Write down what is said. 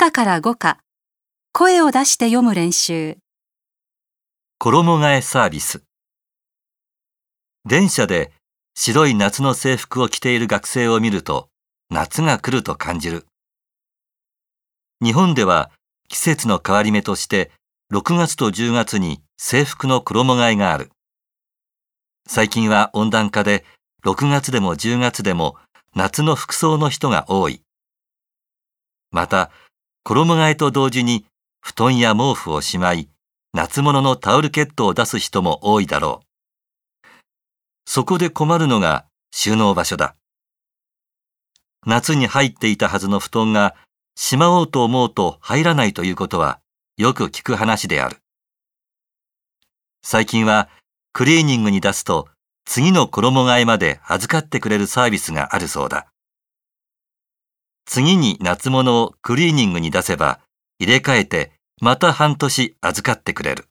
課から5課、声を出して読む練習。 衣替えサービス。電車で白い夏の制服を着ている学生を見ると、夏が来ると感じる。日本では季節の変わり目として、6月と10月に制服の衣替えがある。最近は温暖化で、6月でも10月でも夏の服装の人が多い。また、衣替えと同時に布団や毛布をしまい、夏物のタオルケットを出す人も多いだろう。そこで困るのが収納場所だ。夏に入っていたはずの布団がしまおうと思うと入らないということはよく聞く話である。最近はクリーニングに出すと次の衣替えまで預かってくれるサービスがあるそうだ。次に夏物をクリーニングに出せば入れ替えてまた半年預かってくれる。